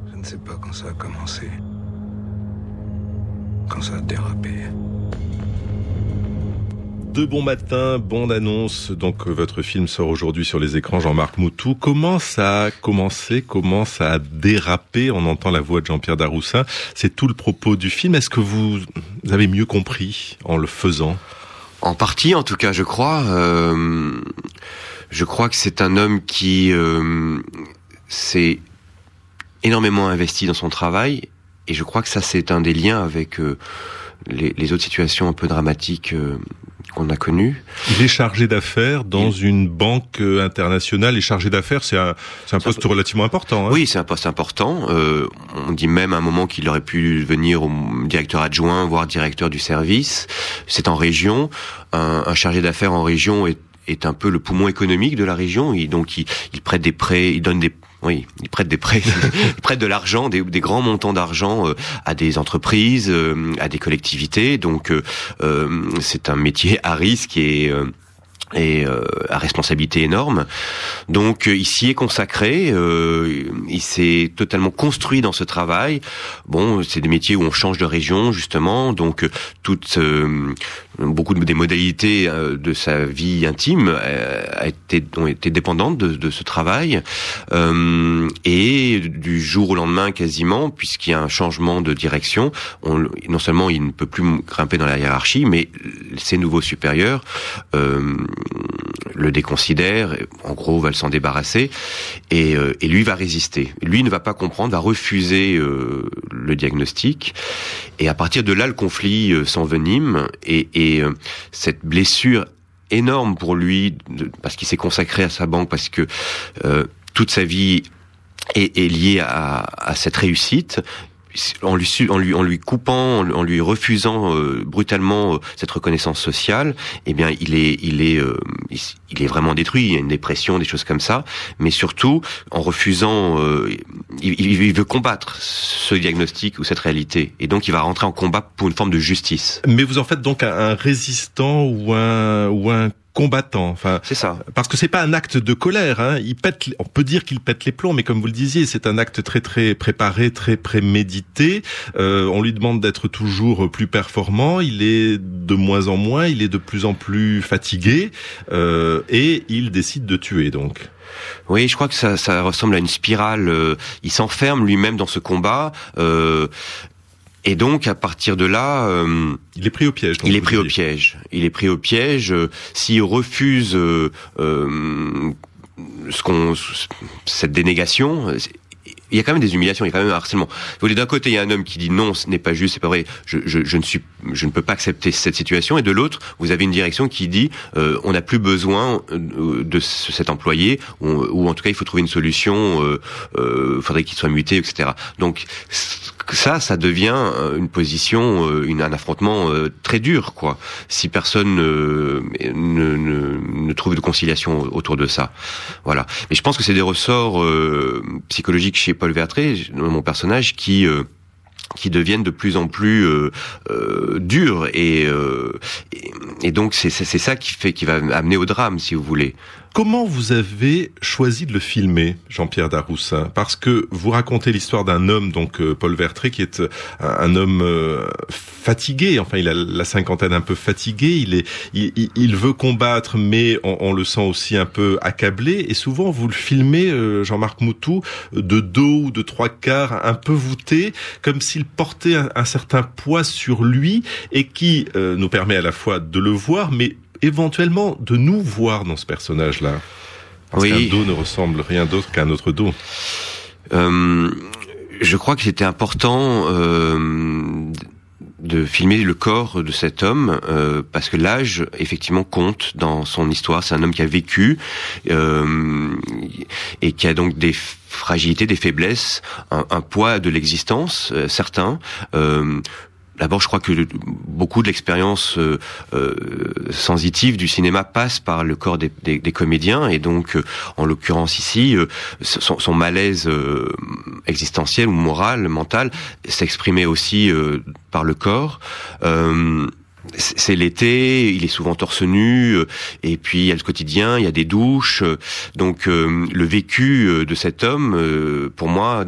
Je ne sais pas quand ça a commencé. Quand ça a dérapé. De bon matin, bonne annonce. Donc votre film sort aujourd'hui sur les écrans, Jean-Marc Moutou. Comment ça a commencé? Comment ça a dérapé? On entend la voix de Jean-Pierre Daroussin. C'est tout le propos du film. Est-ce que vous avez mieux compris en le faisant? En partie, en tout cas, je crois. Je crois que c'est un homme qui s'est énormément investi dans son travail. Et je crois que ça, c'est un des liens avec les autres situations un peu dramatiques qu'on a connues. Il est chargé d'affaires dans une banque internationale. Et chargé d'affaires, c'est un poste relativement important. Hein. Oui, c'est un poste important. On dit même à un moment qu'il aurait pu devenir directeur adjoint, voire directeur du service. C'est en région. Un chargé d'affaires en région est un peu le poumon économique de la région. Il prête des prêts, il prête des prêts, il prête de l'argent, des grands montants d'argent à des entreprises, à des collectivités. Donc c'est un métier à risque et à responsabilité énorme. Donc il s'y est consacré, il s'est totalement construit dans ce travail. Bon, c'est des métiers où on change de région justement, donc beaucoup des modalités de sa vie intime ont été dépendantes de ce travail, et du jour au lendemain quasiment, puisqu'il y a un changement de direction, non seulement il ne peut plus grimper dans la hiérarchie, mais ses nouveaux supérieurs le déconsidère, en gros va s'en débarrasser, et lui va résister. Lui ne va pas comprendre, va refuser le diagnostic, et à partir de là le conflit s'envenime, et cette blessure énorme pour lui, parce qu'il s'est consacré à sa banque, parce que toute sa vie est liée à cette réussite. En lui coupant, en lui refusant brutalement cette reconnaissance sociale, eh bien il est vraiment détruit. Il y a une dépression, des choses comme ça. Mais surtout, en refusant, il veut combattre ce diagnostic ou cette réalité, et donc il va rentrer en combat pour une forme de justice. Mais vous en faites donc un résistant ou un combattant, enfin, c'est ça. Parce que c'est pas un acte de colère, hein. On peut dire qu'il pète les plombs, mais comme vous le disiez, c'est un acte très très préparé, très prémédité. On lui demande d'être toujours plus performant. Il est de moins en moins, il est de plus en plus fatigué, et il décide de tuer donc. Oui, je crois que ça ressemble à une spirale. Il s'enferme lui-même dans ce combat. Et donc, à partir de là, il est pris au piège. Il est pris au piège. S'il refuse cette dénégation, il y a quand même des humiliations, il y a quand même un harcèlement. D'un côté, il y a un homme qui dit non, ce n'est pas juste, c'est pas vrai, je ne peux pas accepter cette situation. Et de l'autre, vous avez une direction qui dit on n'a plus besoin de cet employé, ou en tout cas, il faut trouver une solution. Faudrait qu'il soit muté, etc. Donc ça devient une position, un affrontement très dur, quoi. Si personne ne trouve de conciliation autour de ça, voilà. Mais je pense que c'est des ressorts psychologiques chez Paul Vertré, mon personnage, qui deviennent de plus en plus durs, et donc c'est ça qui va amener au drame, si vous voulez. Comment vous avez choisi de le filmer, Jean-Pierre Daroussin? Parce que vous racontez l'histoire d'un homme, donc Paul Vertré, qui est un homme fatigué. Enfin, il a la cinquantaine, un peu fatigué. Il veut combattre, mais on le sent aussi un peu accablé. Et souvent, vous le filmez, Jean-Marc Moutou, de dos ou de trois quarts, un peu voûté, comme s'il portait un certain poids sur lui, et qui nous permet à la fois de le voir, mais éventuellement de nous voir dans ce personnage-là. Parce qu'un dos ne ressemble rien d'autre qu'un autre dos. Je crois que c'était important de filmer le corps de cet homme, parce que l'âge, effectivement, compte dans son histoire. C'est un homme qui a vécu, et qui a donc des fragilités, des faiblesses, un poids de l'existence certain. D'abord, je crois que beaucoup de l'expérience sensitive du cinéma passe par le corps des comédiens, et donc, en l'occurrence ici, son malaise existentiel ou moral, mental, s'exprimait aussi par le corps. C'est l'été, il est souvent torse nu, et puis il y a le quotidien, il y a des douches, donc le vécu de cet homme, pour moi,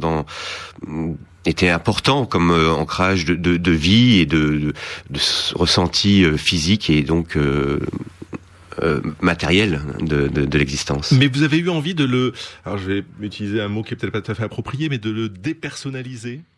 était important comme ancrage de vie et de ressenti physique et donc matériel de l'existence. Mais vous avez eu envie alors je vais utiliser un mot qui est peut-être pas tout à fait approprié, mais de le dépersonnaliser?